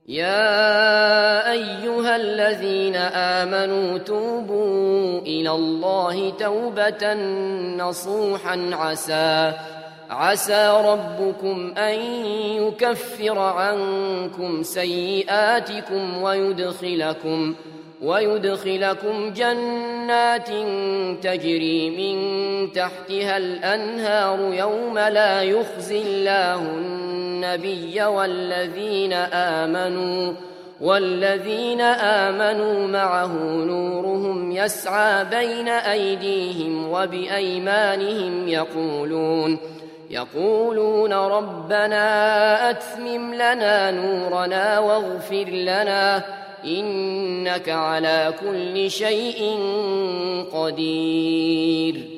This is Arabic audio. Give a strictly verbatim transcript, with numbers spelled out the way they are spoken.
يا أيها الذين آمنوا توبوا إلى الله توبة نصوحا عسى عسى ربكم أن يكفر عنكم سيئاتكم ويدخلكم ويدخلكم جنات تجري من تحتها الأنهار يوم لا يخزي الله النبي والذين آمنوا والذين آمنوا معه نورهم يسعى بين أيديهم وبأيمانهم يقولون يقولون ربنا أتمم لنا نورنا واغفر لنا إنك على كل شيء قدير.